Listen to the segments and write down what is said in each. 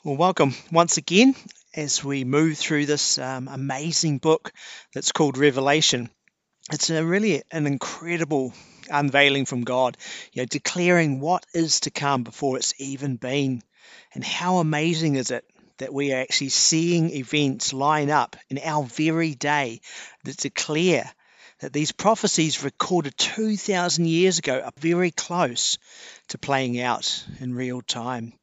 Well, welcome once again as we move through this amazing book that's called Revelation. It's really an incredible unveiling from God, declaring what is to come before it's even been. And how amazing is it that we are actually seeing events line up in our very day that declare that these prophecies recorded 2,000 years ago are very close to playing out in real time.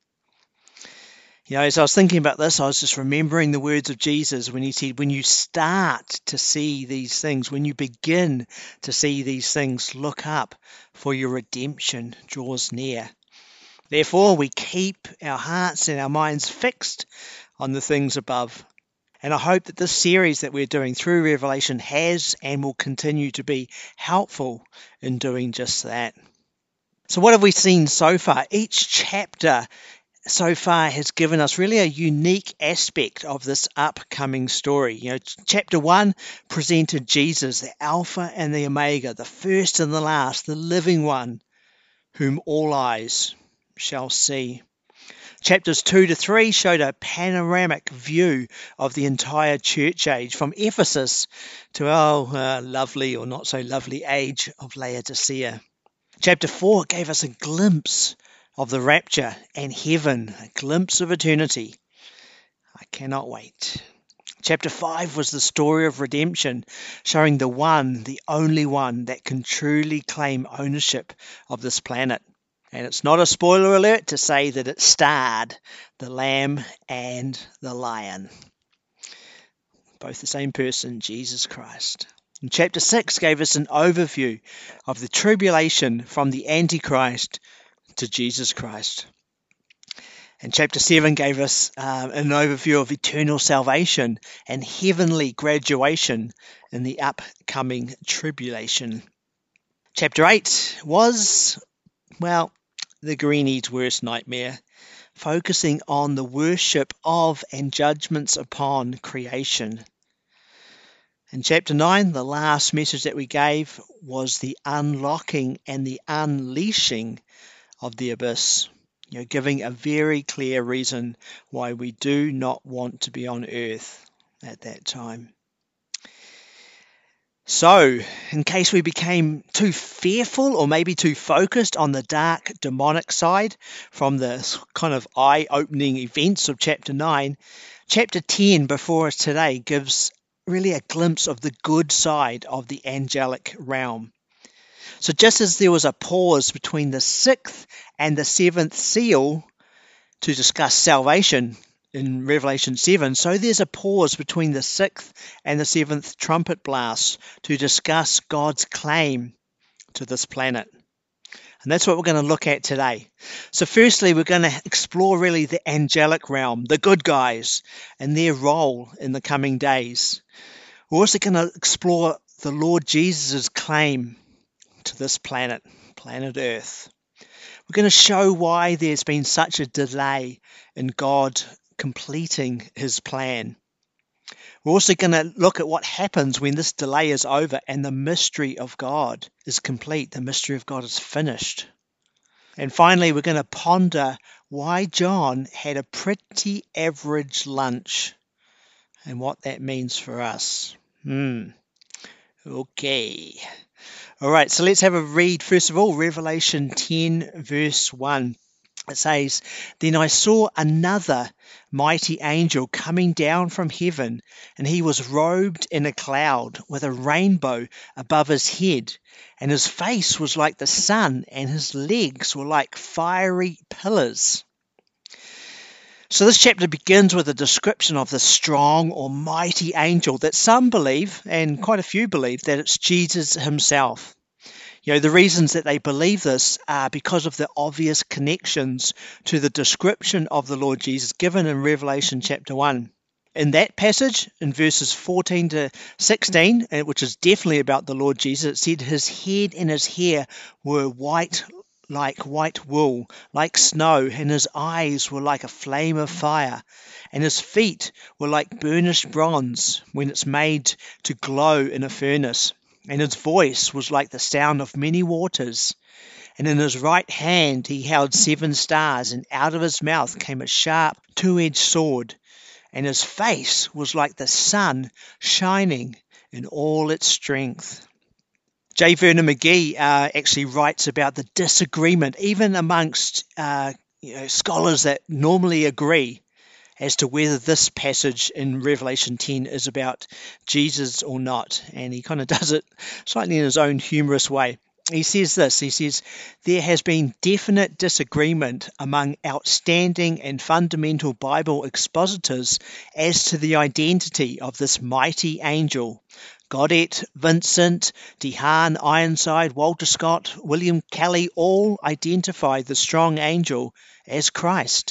As I was thinking about this, I was just remembering the words of Jesus when he said, when you start to see these things, when you begin to see these things, look up, for your redemption draws near. Therefore, we keep our hearts and our minds fixed on the things above. And I hope that this series that we're doing through Revelation has and will continue to be helpful in doing just that. So what have we seen so far? Each chapter so far has given us really a unique aspect of this upcoming story. Chapter 1 presented Jesus, the Alpha and the Omega, the first and the last, the living one, whom all eyes shall see. Chapters 2 to 3 showed a panoramic view of the entire church age, from Ephesus to our lovely or not so lovely age of Laodicea. Chapter 4 gave us a glimpse of the rapture and heaven, a glimpse of eternity. I cannot wait. Chapter 5 was the story of redemption, showing the one, the only one that can truly claim ownership of this planet. And it's not a spoiler alert to say that it starred the Lamb and the Lion. Both the same person, Jesus Christ. And chapter 6 gave us an overview of the tribulation from the Antichrist to Jesus Christ. And chapter 7 gave us an overview of eternal salvation and heavenly graduation in the upcoming tribulation. Chapter 8 was, the Greenie's worst nightmare, focusing on the worship of and judgments upon creation. In chapter 9, the last message that we gave was the unlocking and the unleashing of the abyss, giving a very clear reason why we do not want to be on earth at that time. So, in case we became too fearful or maybe too focused on the dark demonic side from the kind of eye-opening events of chapter 9, chapter 10 before us today gives really a glimpse of the good side of the angelic realm. So just as there was a pause between the sixth and the seventh seal to discuss salvation in Revelation 7, so there's a pause between the sixth and the seventh trumpet blast to discuss God's claim to this planet. And that's what we're going to look at today. So firstly, we're going to explore really the angelic realm, the good guys, and their role in the coming days. We're also going to explore the Lord Jesus' claim to this planet Earth. We're going to show why there's been such a delay in God completing his plan. We're also going to look at what happens when this delay is over and the mystery of God is complete. The mystery of God is finished. And finally, we're going to ponder why John had a pretty average lunch and what that means for us. Okay. All right, so let's have a read. First of all, Revelation 10, verse 1. It says, "Then I saw another mighty angel coming down from heaven, and he was robed in a cloud with a rainbow above his head, and his face was like the sun, and his legs were like fiery pillars." So this chapter begins with a description of the strong or mighty angel that some believe, and quite a few believe, that it's Jesus himself. The reasons that they believe this are because of the obvious connections to the description of the Lord Jesus given in Revelation chapter 1. In that passage, in verses 14 to 16, which is definitely about the Lord Jesus, it said his head and his hair were white like white wool, like snow, and his eyes were like a flame of fire, and his feet were like burnished bronze when it's made to glow in a furnace, and his voice was like the sound of many waters, And in his right hand he held 7 stars, and out of his mouth came a sharp, two-edged sword, and his face was like the sun shining in all its strength. J. Vernon McGee actually writes about the disagreement, even amongst scholars that normally agree, as to whether this passage in Revelation 10 is about Jesus or not. And he kind of does it slightly in his own humorous way. He says this, he says, there has been definite disagreement among outstanding and fundamental Bible expositors as to the identity of this mighty angel. Godet, Vincent, DeHaan, Ironside, Walter Scott, William Kelly all identify the strong angel as Christ.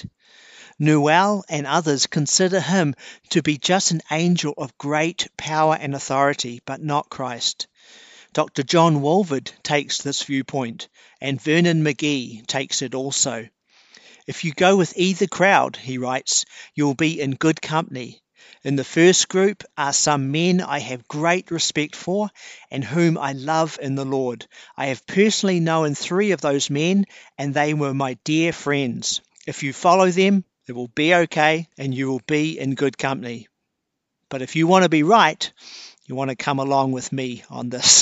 Newell and others consider him to be just an angel of great power and authority, but not Christ. Dr. John Walvoord takes this viewpoint, and Vernon McGee takes it also. If you go with either crowd, he writes, you'll be in good company. In the first group are some men I have great respect for and whom I love in the Lord. I have personally known 3 of those men, and they were my dear friends. If you follow them, it will be okay, and you will be in good company. But if you want to be right, you want to come along with me on this.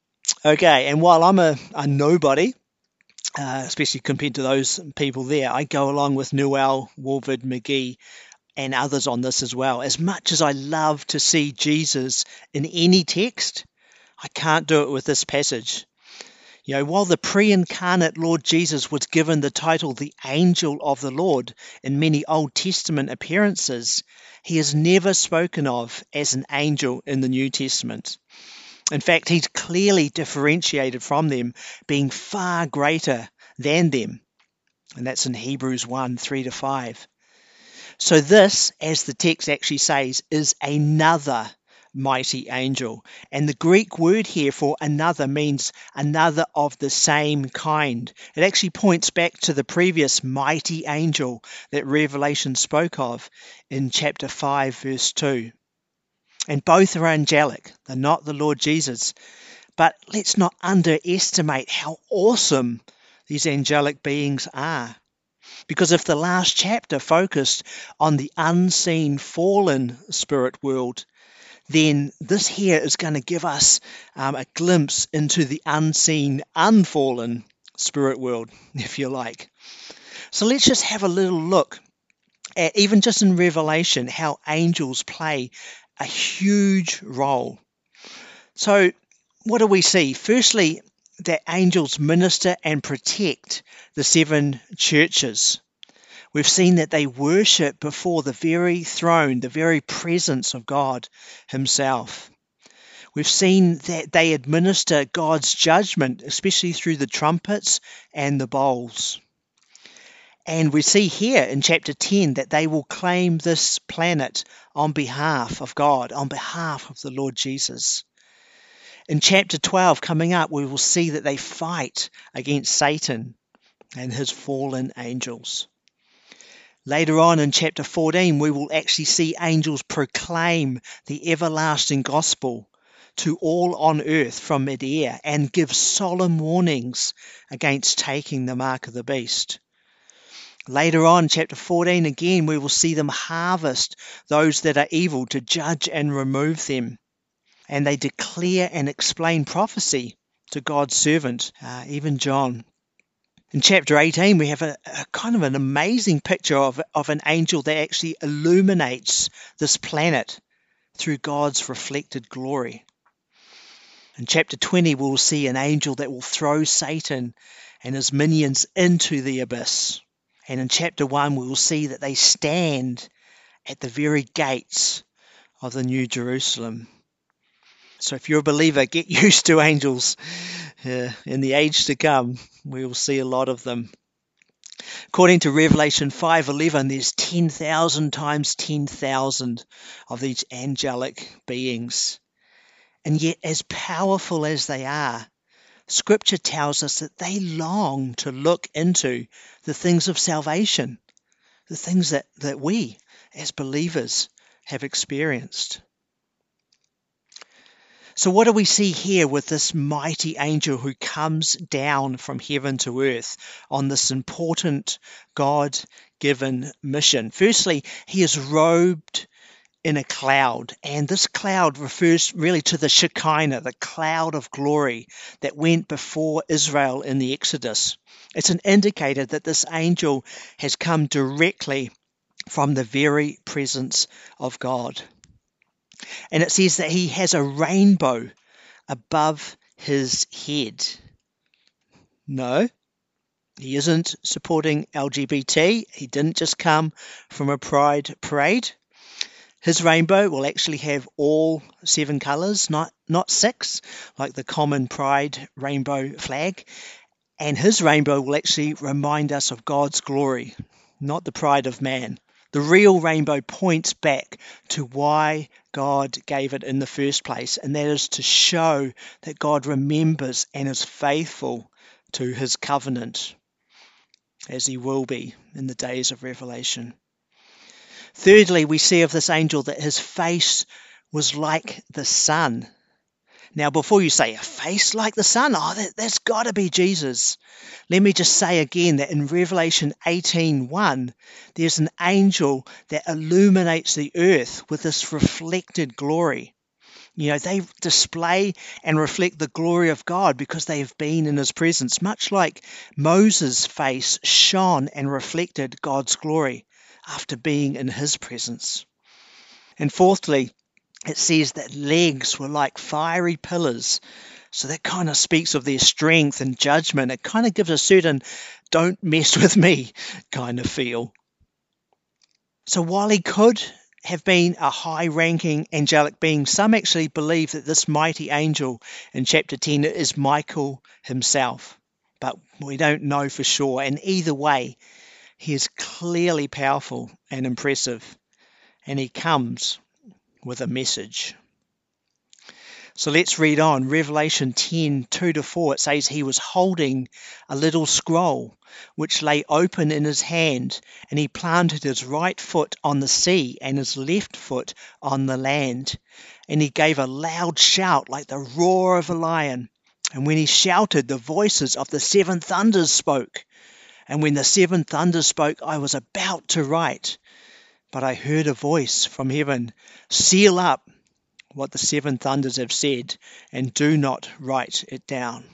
Okay, and while I'm a nobody, especially compared to those people there, I go along with Newell, Walvoord, McGee, and others on this as well. As much as I love to see Jesus in any text, I can't do it with this passage. While the pre-incarnate Lord Jesus was given the title the Angel of the Lord in many Old Testament appearances, he is never spoken of as an angel in the New Testament. In fact, he's clearly differentiated from them, being far greater than them. And that's in Hebrews 1, 3-5. So this, as the text actually says, is another mighty angel. And the Greek word here for another means another of the same kind. It actually points back to the previous mighty angel that Revelation spoke of in chapter 5, verse 2. And both are angelic. They're not the Lord Jesus. But let's not underestimate how awesome these angelic beings are. Because if the last chapter focused on the unseen fallen spirit world, then this here is going to give us a glimpse into the unseen, unfallen spirit world, if you like. So let's just have a little look at, even just in Revelation, how angels play a huge role. So what do we see? Firstly, that angels minister and protect the 7 churches. We've seen that they worship before the very throne, the very presence of God himself. We've seen that they administer God's judgment, especially through the trumpets and the bowls. And we see here in chapter 10 that they will claim this planet on behalf of God, on behalf of the Lord Jesus. In chapter 12 coming up, we will see that they fight against Satan and his fallen angels. Later on in chapter 14, we will actually see angels proclaim the everlasting gospel to all on earth from mid-air and give solemn warnings against taking the mark of the beast. Later on, chapter 14, again, we will see them harvest those that are evil to judge and remove them. And they declare and explain prophecy to God's servant, even John. In chapter 18, we have a kind of an amazing picture of an angel that actually illuminates this planet through God's reflected glory. In chapter 20, we'll see an angel that will throw Satan and his minions into the abyss. And in chapter 1, we will see that they stand at the very gates of the New Jerusalem. So if you're a believer, get used to angels. In the age to come, we will see a lot of them. According to Revelation 5:11, there's 10,000 times 10,000 of these angelic beings. And yet, as powerful as they are, Scripture tells us that they long to look into the things of salvation, the things that we, as believers, have experienced. So what do we see here with this mighty angel who comes down from heaven to earth on this important God-given mission? Firstly, he is robed in a cloud, and this cloud refers really to the Shekinah, the cloud of glory that went before Israel in the Exodus. It's an indicator that this angel has come directly from the very presence of God. And it says that he has a rainbow above his head. No, he isn't supporting LGBT. He didn't just come from a pride parade. His rainbow will actually have all 7 colours, not 6, like the common pride rainbow flag. And his rainbow will actually remind us of God's glory, not the pride of man. The real rainbow points back to why God gave it in the first place, and that is to show that God remembers and is faithful to his covenant, as he will be in the days of Revelation. Thirdly, we see of this angel that his face was like the sun. Now, before you say, a face like the sun, that's got to be Jesus. Let me just say again that in Revelation 18:1, there's an angel that illuminates the earth with this reflected glory. They display and reflect the glory of God because they have been in his presence, much like Moses' face shone and reflected God's glory after being in his presence. And fourthly, it says that legs were like fiery pillars. So that kind of speaks of their strength and judgment. It kind of gives a certain don't mess with me kind of feel. So while he could have been a high-ranking angelic being, some actually believe that this mighty angel in chapter 10 is Michael himself. But we don't know for sure. And either way, he is clearly powerful and impressive. And he comes with a message. So let's read on. Revelation 10:2-4, it says he was holding a little scroll which lay open in his hand, and he planted his right foot on the sea and his left foot on the land. And he gave a loud shout like the roar of a lion. And when he shouted, the voices of the 7 thunders spoke. And when the 7 thunders spoke, I was about to write, but I heard a voice from heaven, seal up what the 7 thunders have said, and do not write it down.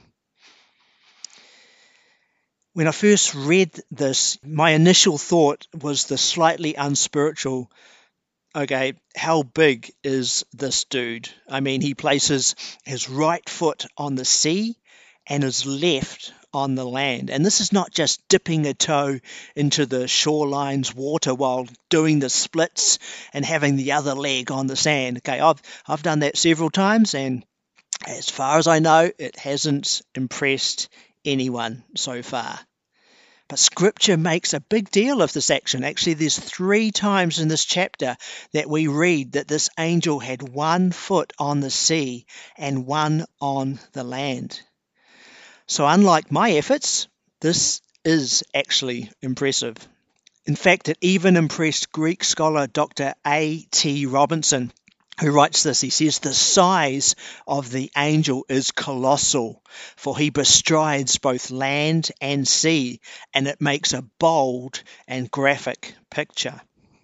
When I first read this, my initial thought was the slightly unspiritual, okay, how big is this dude? I mean, he places his right foot on the sea and his left on the land. And this is not just dipping a toe into the shoreline's water while doing the splits and having the other leg on the sand. Okay, I've done that several times, and as far as I know, it hasn't impressed anyone so far. But Scripture makes a big deal of this action. Actually, there's 3 times in this chapter that we read that this angel had 1 foot on the sea and 1 on the land. So unlike my efforts, this is actually impressive. In fact, it even impressed Greek scholar Dr. A.T. Robinson, who writes this. He says, the size of the angel is colossal, for he bestrides both land and sea, and it makes a bold and graphic picture.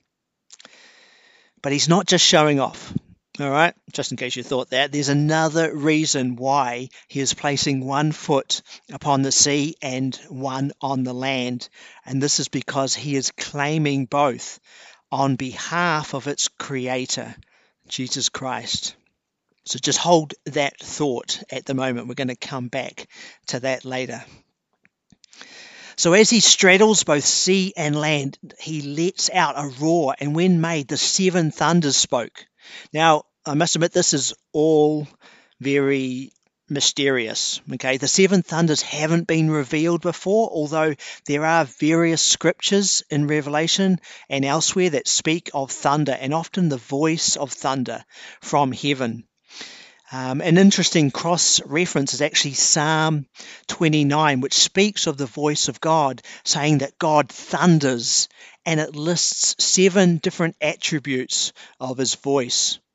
But he's not just showing off. All right, just in case you thought that, there's another reason why he is placing 1 foot upon the sea and 1 on the land. And this is because he is claiming both on behalf of its creator, Jesus Christ. So just hold that thought at the moment. We're going to come back to that later. So as he straddles both sea and land, he lets out a roar, and when made, the 7 thunders spoke. Now, I must admit, this is all very mysterious. Okay, the 7 thunders haven't been revealed before, although there are various scriptures in Revelation and elsewhere that speak of thunder, and often the voice of thunder from heaven. An interesting cross-reference is actually Psalm 29, which speaks of the voice of God, saying that God thunders, and it lists 7 different attributes of his voice.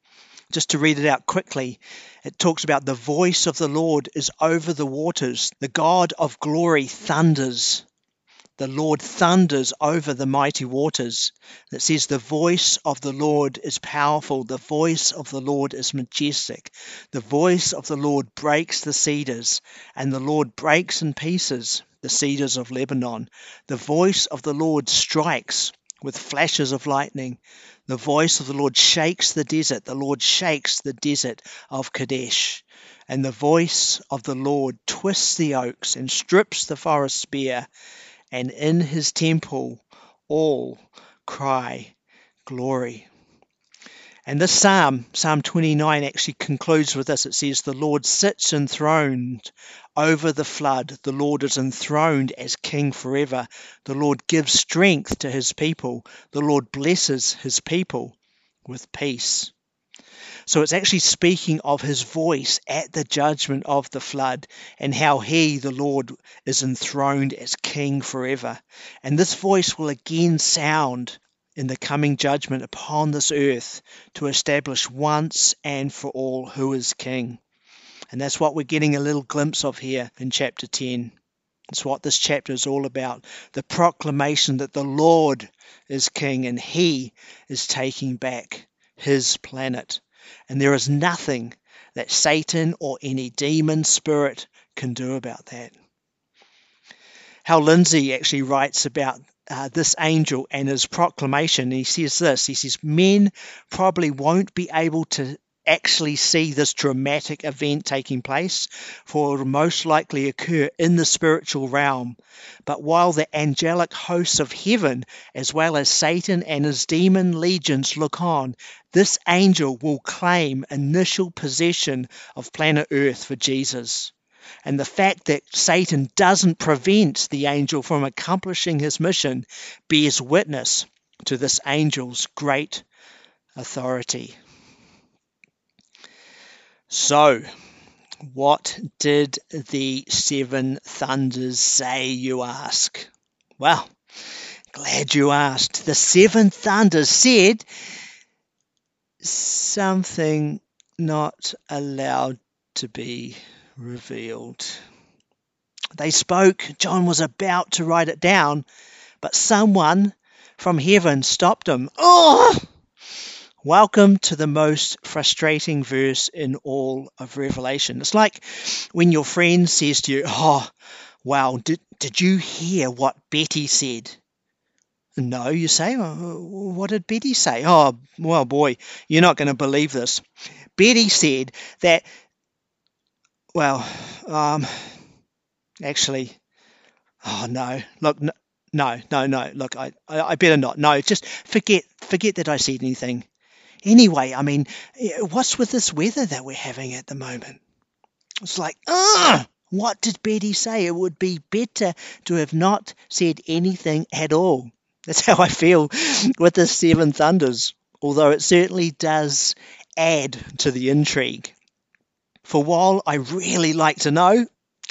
Just to read it out quickly, it talks about the voice of the Lord is over the waters. The God of glory thunders. The Lord thunders over the mighty waters. It says the voice of the Lord is powerful. The voice of the Lord is majestic. The voice of the Lord breaks the cedars, and the Lord breaks in pieces the cedars of Lebanon. The voice of the Lord strikes with flashes of lightning. The voice of the Lord shakes the desert. The Lord shakes the desert of Kadesh. And the voice of the Lord twists the oaks and strips the forest bare. And in his temple all cry glory. And this Psalm 29, actually concludes with this. It says, the Lord sits enthroned over the flood. The Lord is enthroned as king forever. The Lord gives strength to his people. The Lord blesses his people with peace. So it's actually speaking of his voice at the judgment of the flood and how he, the Lord, is enthroned as king forever. And this voice will again sound in the coming judgment upon this earth to establish once and for all who is king. And that's what we're getting a little glimpse of here in chapter 10. It's what this chapter is all about. The proclamation that the Lord is king and he is taking back his planet. And there is nothing that Satan or any demon spirit can do about that. Hal Lindsey actually writes about this angel and his proclamation. He says this, he says, men probably won't be able to actually see this dramatic event taking place, for it will most likely occur in the spiritual realm. But while the angelic hosts of heaven, as well as Satan and his demon legions, look on, this angel will claim initial possession of planet Earth for Jesus. And the fact that Satan doesn't prevent the angel from accomplishing his mission bears witness to this angel's great authority. So, what did the seven thunders say, you ask? Well, glad you asked. The seven thunders said something not allowed to be revealed. They spoke. John was about to write it down, but someone from heaven stopped him. Oh! Welcome to the most frustrating verse in all of Revelation. It's like when your friend says to you, oh, wow, did you hear what Betty said? No, you say, what did Betty say? Oh, well, boy, you're not going to believe this. Betty said that, well, actually, oh, no, look, no, look, I better not. No, just forget that I said anything. Anyway, I mean, what's with this weather that we're having at the moment? It's like, what did Betty say? It would be better to have not said anything at all. That's how I feel with the seven thunders, although it certainly does add to the intrigue. For while I really like to know,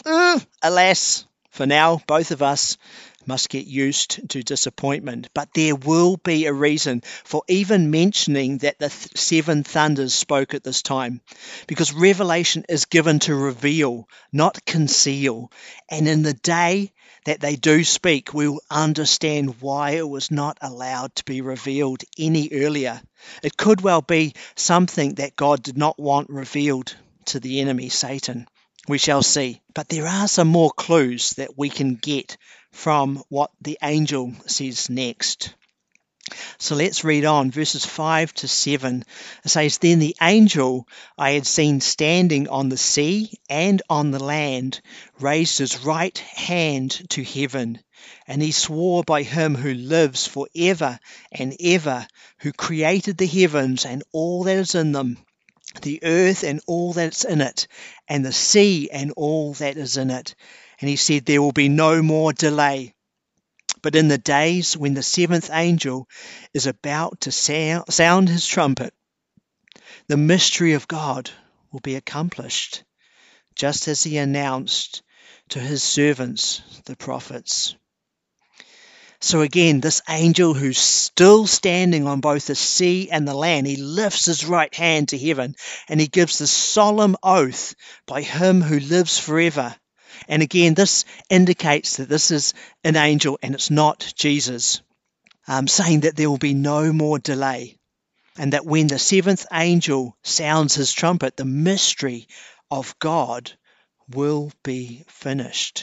alas, for now, both of us must get used to disappointment. But there will be a reason for even mentioning that the seven thunders spoke at this time, because revelation is given to reveal, not conceal. And in the day that they do speak, we will understand why it was not allowed to be revealed any earlier. It could well be something that God did not want revealed to the enemy, Satan. We shall see. But there are some more clues that we can get from what the angel says next. So let's read on, verses 5 to 7. It says, then the angel I had seen standing on the sea and on the land raised his right hand to heaven, and he swore by him who lives forever and ever, who created the heavens and all that is in them, the earth and all that's in it, and the sea and all that is in it. And he said, there will be no more delay. But in the days when the seventh angel is about to sound his trumpet, the mystery of God will be accomplished, just as he announced to his servants, the prophets. So again, this angel who's still standing on both the sea and the land, he lifts his right hand to heaven and he gives this solemn oath by him who lives forever. And again, this indicates that this is an angel and it's not Jesus, saying that there will be no more delay. And that when the seventh angel sounds his trumpet, the mystery of God will be finished.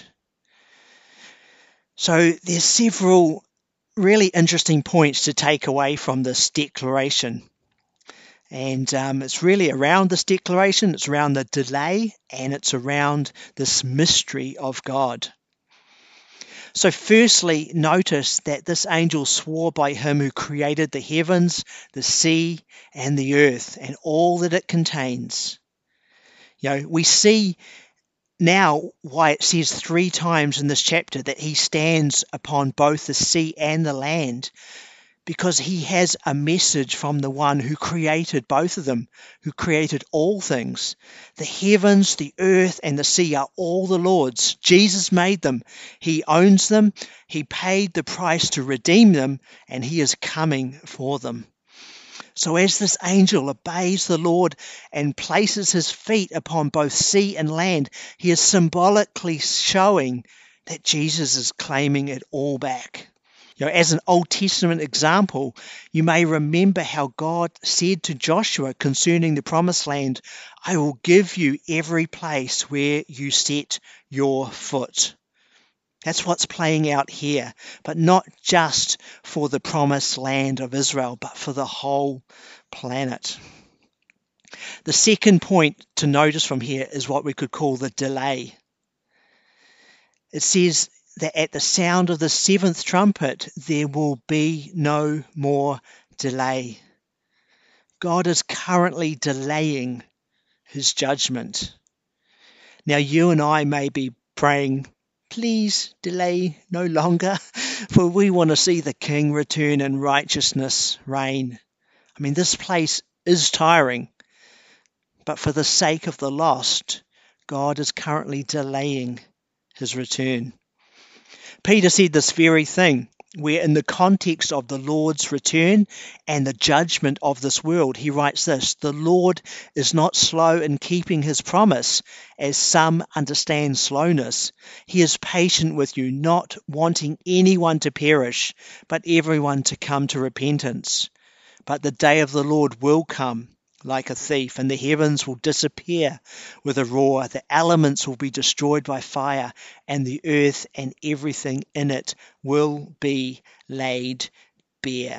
So there's several really interesting points to take away from this declaration. And it's really around this declaration, it's around the delay, and it's around this mystery of God. So firstly, notice that this angel swore by him who created the heavens, the sea, and the earth, and all that it contains. We see now why it says 3 times in this chapter that he stands upon both the sea and the land, because he has a message from the one who created both of them, who created all things. The heavens, the earth, and the sea are all the Lord's. Jesus made them. He owns them. He paid the price to redeem them, and he is coming for them. So as this angel obeys the Lord and places his feet upon both sea and land, he is symbolically showing that Jesus is claiming it all back. As an Old Testament example, you may remember how God said to Joshua concerning the promised land, I will give you every place where you set your foot. That's what's playing out here, but not just for the promised land of Israel, but for the whole planet. The second point to notice from here is what we could call the delay. It says that at the sound of the 7th trumpet, there will be no more delay. God is currently delaying his judgment. Now, you and I may be praying, please delay no longer, for we want to see the King return and righteousness reign. This place is tiring, but for the sake of the lost, God is currently delaying his return. Peter said this very thing, where in the context of the Lord's return and the judgment of this world, he writes this, the Lord is not slow in keeping his promise, as some understand slowness. He is patient with you, not wanting anyone to perish, but everyone to come to repentance. But the day of the Lord will come like a thief, and the heavens will disappear with a roar. The elements will be destroyed by fire, and the earth and everything in it will be laid bare.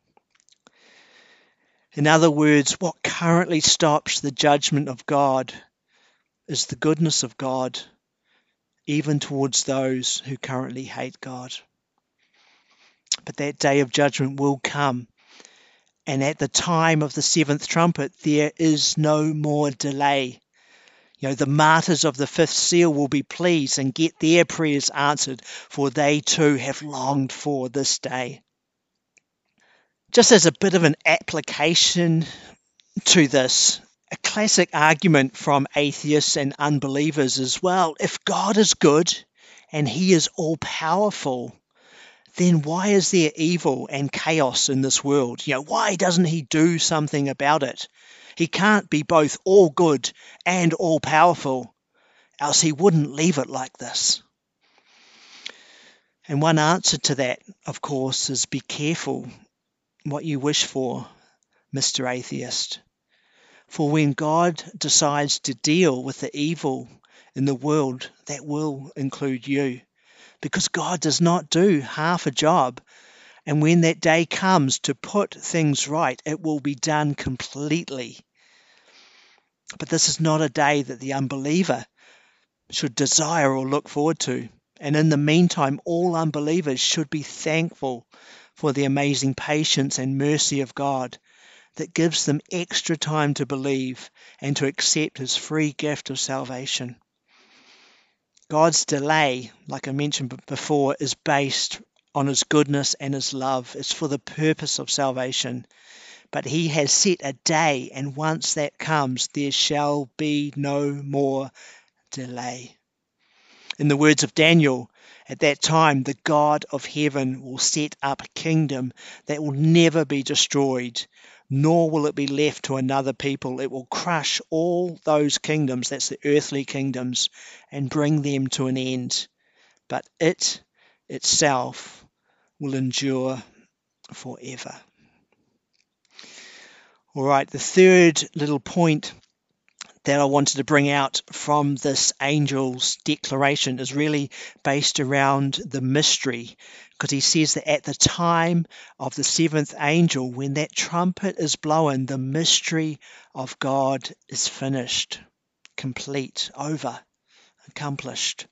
In other words, what currently stops the judgment of God is the goodness of God, even towards those who currently hate God. But that day of judgment will come. And at the time of the 7th trumpet, there is no more delay. The martyrs of the 5th seal will be pleased and get their prayers answered, for they too have longed for this day. Just as a bit of an application to this, a classic argument from atheists and unbelievers is, well, if God is good and he is all-powerful, then why is there evil and chaos in this world? Why doesn't he do something about it? He can't be both all good and all powerful, else he wouldn't leave it like this. And one answer to that, of course, is be careful what you wish for, Mr. Atheist. For when God decides to deal with the evil in the world, that will include you. Because God does not do half a job. And when that day comes to put things right, it will be done completely. But this is not a day that the unbeliever should desire or look forward to. And in the meantime, all unbelievers should be thankful for the amazing patience and mercy of God that gives them extra time to believe and to accept his free gift of salvation. God's delay, like I mentioned before, is based on his goodness and his love. It's for the purpose of salvation. But he has set a day, and once that comes, there shall be no more delay. In the words of Daniel, At that time, the God of heaven will set up a kingdom that will never be destroyed, nor will it be left to another people. It will crush all those kingdoms, that's the earthly kingdoms, and bring them to an end. But it itself will endure forever. All right, the third little point that I wanted to bring out from this angel's declaration is really based around the mystery, because he says that at the time of the seventh angel, when that trumpet is blown, the mystery of God is finished, complete, over, accomplished.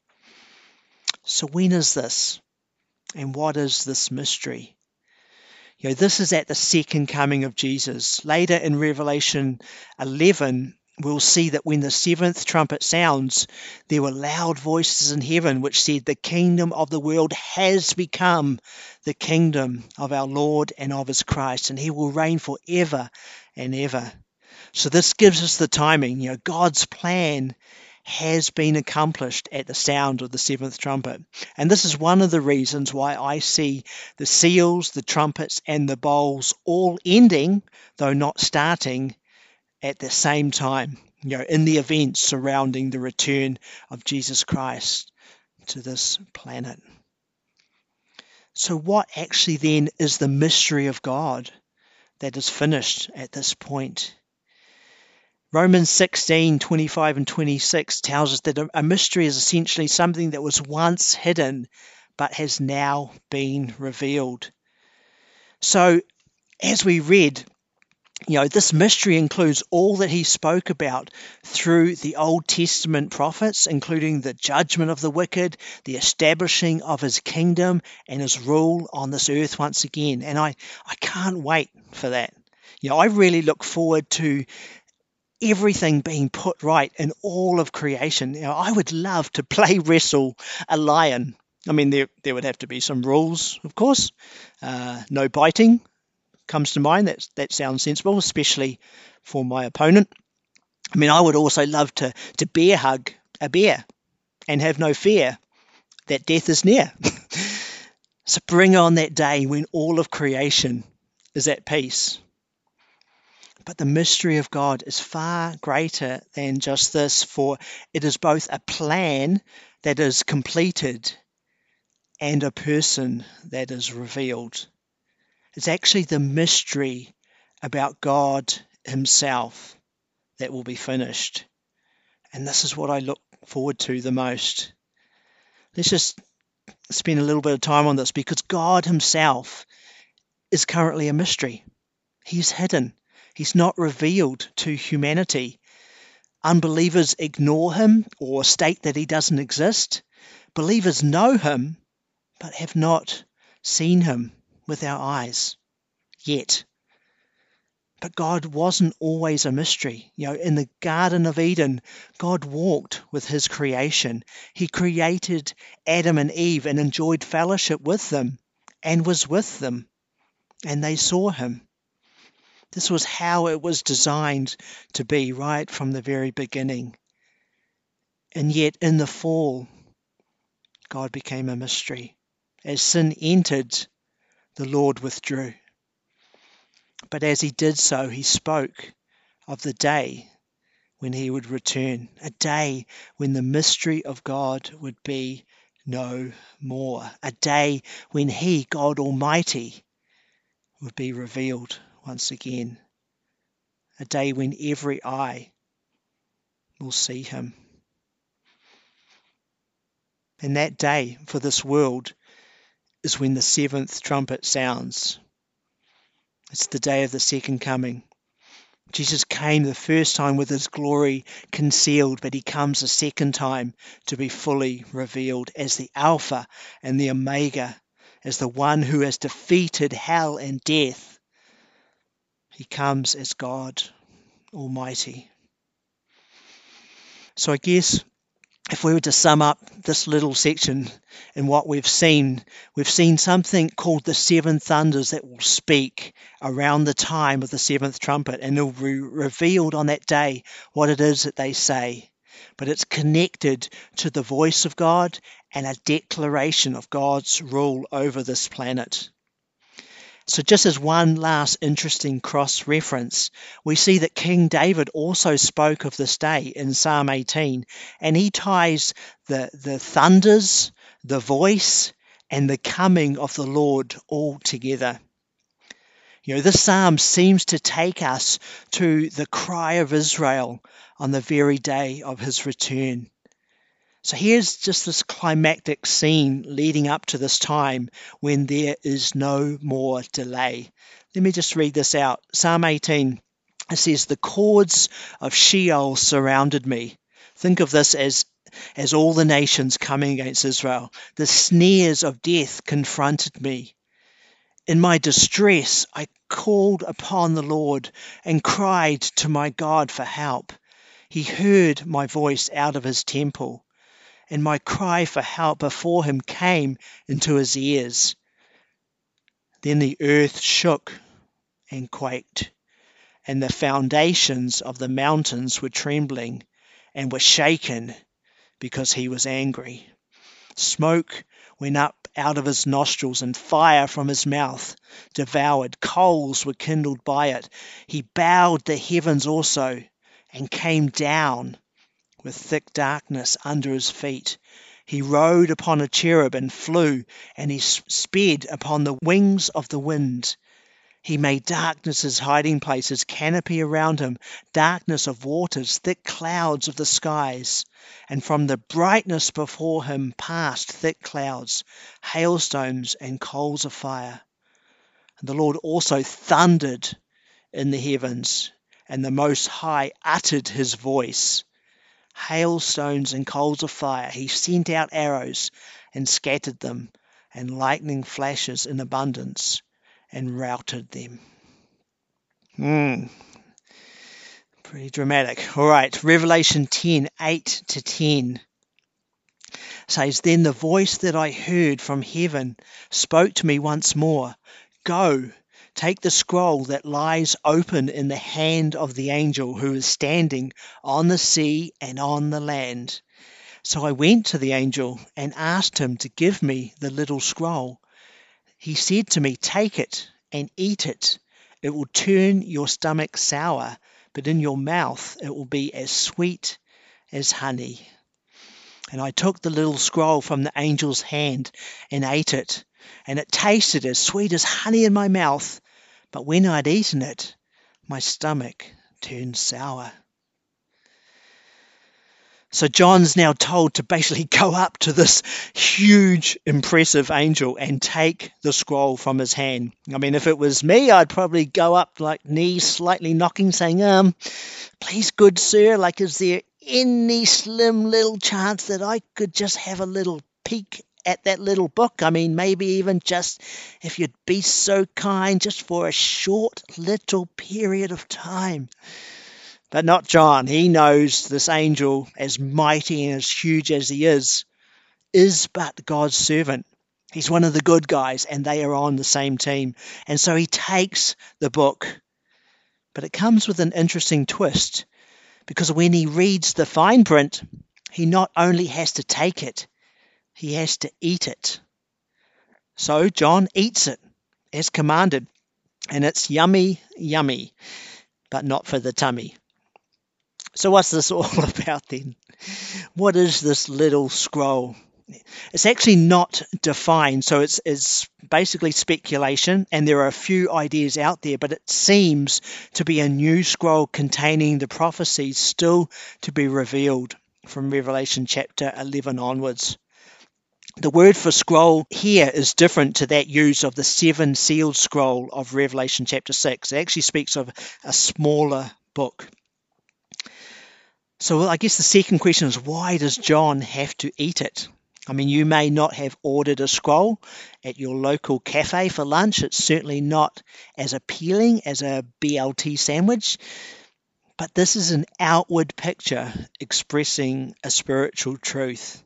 So when is this? And what is this mystery? This is at the second coming of Jesus. Later in Revelation 11, we'll see that when the seventh trumpet sounds, there were loud voices in heaven which said, "The kingdom of the world has become the kingdom of our Lord and of his Christ, and he will reign forever and ever." So this gives us the timing. God's plan has been accomplished at the sound of the seventh trumpet. And this is one of the reasons why I see the seals, the trumpets, and the bowls all ending, though not starting, at the same time, in the events surrounding the return of Jesus Christ to this planet. So what actually then is the mystery of God that is finished at this point? Romans 16:25 and 26 tells us that a mystery is essentially something that was once hidden but has now been revealed. So as we read, this mystery includes all that he spoke about through the Old Testament prophets, including the judgment of the wicked, the establishing of his kingdom, and his rule on this earth once again. And I can't wait for that. I really look forward to everything being put right in all of creation. I would love to play wrestle a lion. I mean, there would have to be some rules, of course. No biting comes to mind. That sounds sensible, especially for my opponent. I mean, I would also love to bear hug a bear and have no fear that death is near. So bring on that day when all of creation is at peace. But the mystery of God is far greater than just this, for it is both a plan that is completed and a person that is revealed. It's actually the mystery about God himself that will be finished. And this is what I look forward to the most. Let's just spend a little bit of time on this, because God himself is currently a mystery. He's hidden. He's not revealed to humanity. Unbelievers ignore him or state that he doesn't exist. Believers know him, but have not seen him with our eyes yet. But God wasn't always a mystery. In the Garden of Eden, God walked with his creation. He created Adam and Eve and enjoyed fellowship with them and was with them, and they saw him. This was how it was designed to be right from the very beginning. And yet in the fall, God became a mystery. As sin entered, the Lord withdrew. But as he did so, he spoke of the day when he would return, a day when the mystery of God would be no more, a day when he, God Almighty, would be revealed once again, a day when every eye will see him. And that day for this world is when the seventh trumpet sounds. It's the day of the second coming. Jesus came the first time with his glory concealed, but he comes a second time to be fully revealed as the Alpha and the Omega, as the one who has defeated hell and death. He comes as God Almighty. So I guess if we were to sum up this little section in what we've seen something called the seven thunders that will speak around the time of the seventh trumpet, and it will be revealed on that day what it is that they say. but it's connected to the voice of God and a declaration of God's rule over this planet. So just as one last interesting cross-reference, we see that King David also spoke of this day in Psalm 18, and he ties the thunders, the voice, and the coming of the Lord all together. This psalm seems to take us to the cry of Israel on the very day of his return. So here's just this climactic scene leading up to this time when there is no more delay. Let me just read this out. Psalm 18, it says, "The cords of Sheol surrounded me." Think of this as all the nations coming against Israel. "The snares of death confronted me. In my distress, I called upon the Lord and cried to my God for help. He heard my voice out of his temple, and my cry for help before him came into his ears. Then the earth shook and quaked, and the foundations of the mountains were trembling and were shaken because he was angry. Smoke went up out of his nostrils, and fire from his mouth devoured. Coals were kindled by it. He bowed the heavens also, and came down with thick darkness under his feet. He rode upon a cherub and flew, and he sped upon the wings of the wind. He made darkness his hiding place, his canopy around him, darkness of waters, thick clouds of the skies. And from the brightness before him passed thick clouds, hailstones and coals of fire. And the Lord also thundered in the heavens, and the Most High uttered his voice. Hailstones and coals of fire. He sent out arrows and scattered them, and lightning flashes in abundance, and routed them. Pretty dramatic. All right, Revelation 10, 8 to 10 says, "Then the voice that I heard from heaven spoke to me once more. Go, take the scroll that lies open in the hand of the angel who is standing on the sea and on the land." So I went to the angel and asked him to give me the little scroll. He said to me, "Take it and eat it. It will turn your stomach sour, but in your mouth it will be as sweet as honey." And I took the little scroll from the angel's hand and ate it, and it tasted as sweet as honey in my mouth. But when I'd eaten it, my stomach turned sour. So John's now told to basically go up to this huge, impressive angel and take the scroll from his hand. I mean, if it was me, I'd probably go up like knees slightly knocking, saying, "Please, good sir, is there any slim little chance that I could just have a little peek at that little book? I mean, maybe even just, if you'd be so kind, just for a short little period of time." But not John. He knows this angel, as mighty and as huge as he is but God's servant. He's one of the good guys, and they are on the same team. And so he takes the book. But it comes with an interesting twist, because when he reads the fine print, he not only has to take it, he has to eat it. So John eats it as commanded, and it's yummy, yummy, but not for the tummy. So what's this all about then? What is this little scroll? It's actually not defined, so it's basically speculation, and there are a few ideas out there, but it seems to be a new scroll containing the prophecies still to be revealed from Revelation chapter 11 onwards. The word for scroll here is different to that used of the seven sealed scroll of Revelation chapter 6. It actually speaks of a smaller book. So I guess the second question is, why does John have to eat it? I mean, you may not have ordered a scroll at your local cafe for lunch. It's certainly not as appealing as a BLT sandwich. But this is an outward picture expressing a spiritual truth.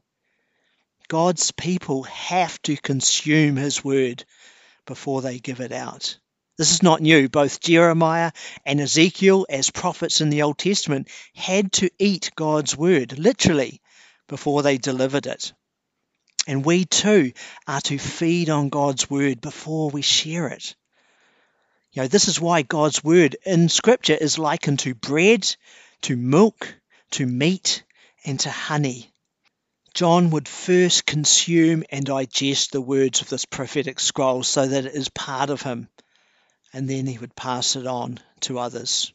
God's people have to consume his word before they give it out. This is not new. Both Jeremiah and Ezekiel, as prophets in the Old Testament, had to eat God's word, literally, before they delivered it. And we too are to feed on God's word before we share it. This is why God's word in Scripture is likened to bread, to milk, to meat, and to honey. John would first consume and digest the words of this prophetic scroll so that it is part of him, and then he would pass it on to others.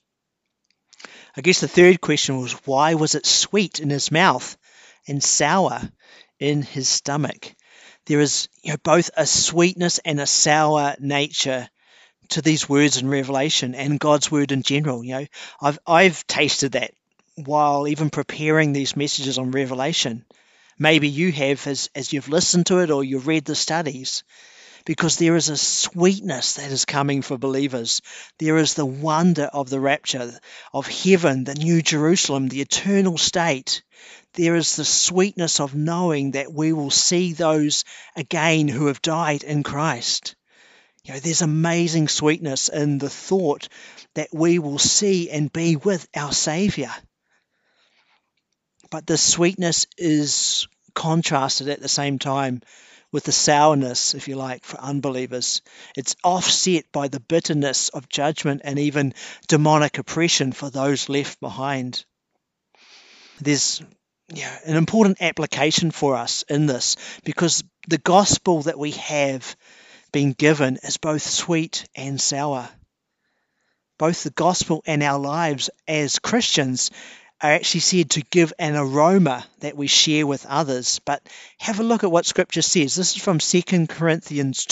I guess the third question was, why was it sweet in his mouth and sour in his stomach? There is both a sweetness and a sour nature to these words in Revelation and God's word in general. I've tasted that while even preparing these messages on Revelation. Maybe you have as you've listened to it or you've read the studies, because there is a sweetness that is coming for believers. There is the wonder of the rapture, of heaven, the new Jerusalem, the eternal state. There is the sweetness of knowing that we will see those again who have died in Christ. There's amazing sweetness in the thought that we will see and be with our Savior. But the sweetness is contrasted at the same time with the sourness, if you like, for unbelievers. It's offset by the bitterness of judgment and even demonic oppression for those left behind. There's an important application for us in this, because the gospel that we have been given is both sweet and sour. Both the gospel and our lives as Christians are actually said to give an aroma that we share with others. But have a look at what Scripture says. This is from 2 Corinthians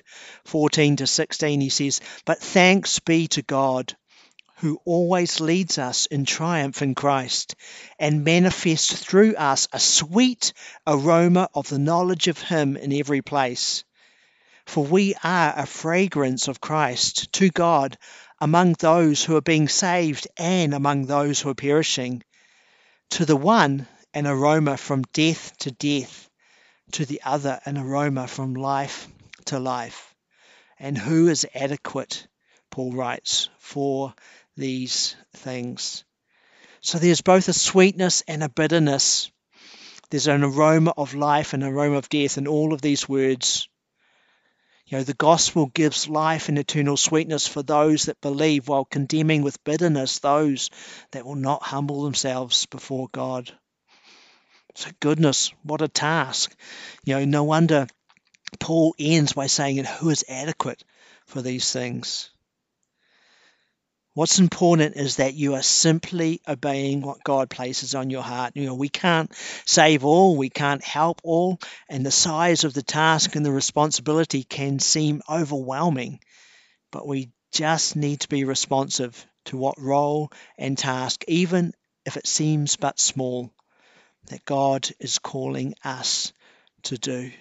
2:14-16. He says, "But thanks be to God, who always leads us in triumph in Christ, and manifests through us a sweet aroma of the knowledge of Him in every place. For we are a fragrance of Christ to God among those who are being saved and among those who are perishing. To the one, an aroma from death to death, to the other, an aroma from life to life. And who is adequate," Paul writes, "for these things?" So there's both a sweetness and a bitterness. There's an aroma of life and an aroma of death in all of these words. The gospel gives life and eternal sweetness for those that believe, while condemning with bitterness those that will not humble themselves before God. So goodness, what a task. No wonder Paul ends by saying, "And who is adequate for these things?" What's important is that you are simply obeying what God places on your heart. We can't save all, we can't help all, and the size of the task and the responsibility can seem overwhelming. But we just need to be responsive to what role and task, even if it seems but small, that God is calling us to do.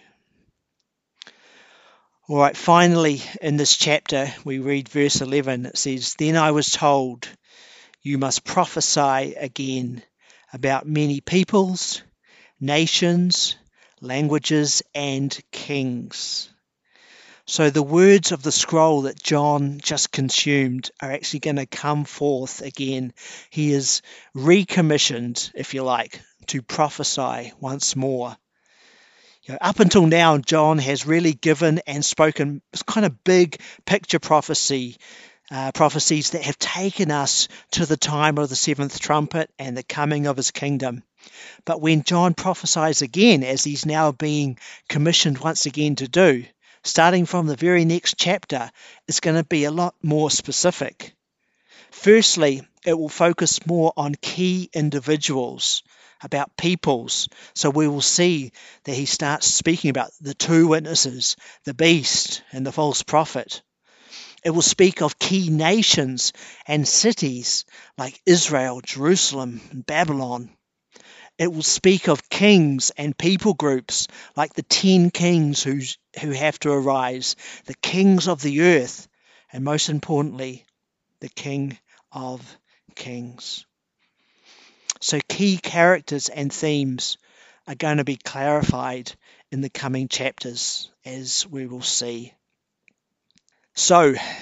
All right, finally, in this chapter, we read verse 11. It says, "Then I was told, you must prophesy again about many peoples, nations, languages, and kings." So the words of the scroll that John just consumed are actually going to come forth again. He is recommissioned, if you like, to prophesy once more. Up until now, John has really given and spoken kind of big picture prophecies that have taken us to the time of the seventh trumpet and the coming of his kingdom. But when John prophesies again, as he's now being commissioned once again to do, starting from the very next chapter, it's going to be a lot more specific. Firstly, it will focus more on key individuals, about peoples. So we will see that he starts speaking about the two witnesses, the beast and the false prophet. It will speak of key nations and cities like Israel, Jerusalem, and Babylon. It will speak of kings and people groups like the 10 kings who have to arise, the kings of the earth, and most importantly, the King of Kings. So key characters and themes are going to be clarified in the coming chapters, as we will see. So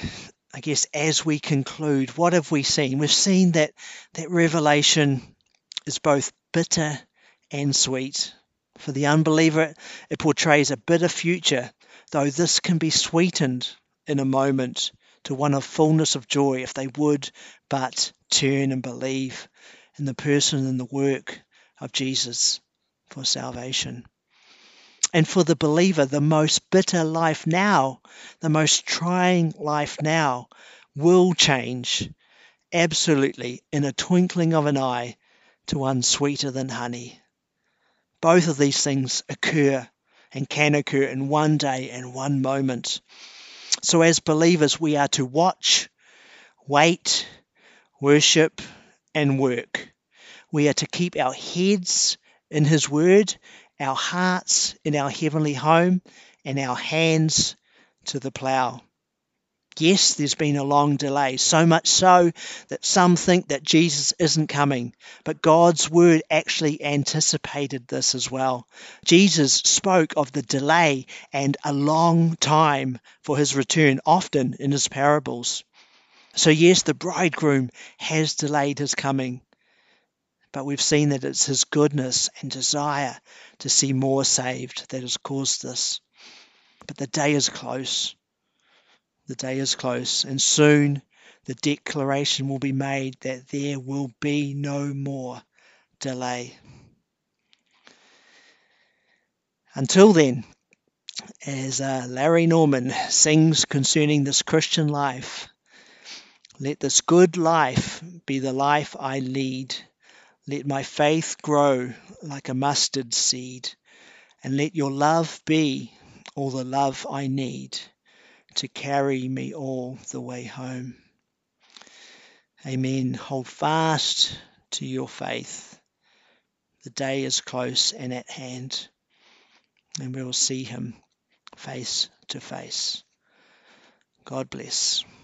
I guess as we conclude, what have we seen? We've seen that Revelation is both bitter and sweet. For the unbeliever, it portrays a bitter future, though this can be sweetened in a moment to one of fullness of joy if they would but turn and believe in the person and the work of Jesus for salvation. And for the believer, the most bitter life now, the most trying life now, will change absolutely in a twinkling of an eye to one sweeter than honey. Both of these things occur and can occur in one day and one moment. So as believers, we are to watch, wait, worship, and work. We are to keep our heads in His Word, our hearts in our heavenly home, and our hands to the plough. Yes, there's been a long delay, so much so that some think that Jesus isn't coming, but God's Word actually anticipated this as well. Jesus spoke of the delay and a long time for His return, often in His parables. So yes, the bridegroom has delayed His coming, but we've seen that it's His goodness and desire to see more saved that has caused this. But the day is close. The day is close, and soon the declaration will be made that there will be no more delay. Until then, as Larry Norman sings concerning this Christian life, let this good life be the life I lead. Let my faith grow like a mustard seed, and let your love be all the love I need to carry me all the way home. Amen. Hold fast to your faith. The day is close and at hand, and we will see Him face to face. God bless.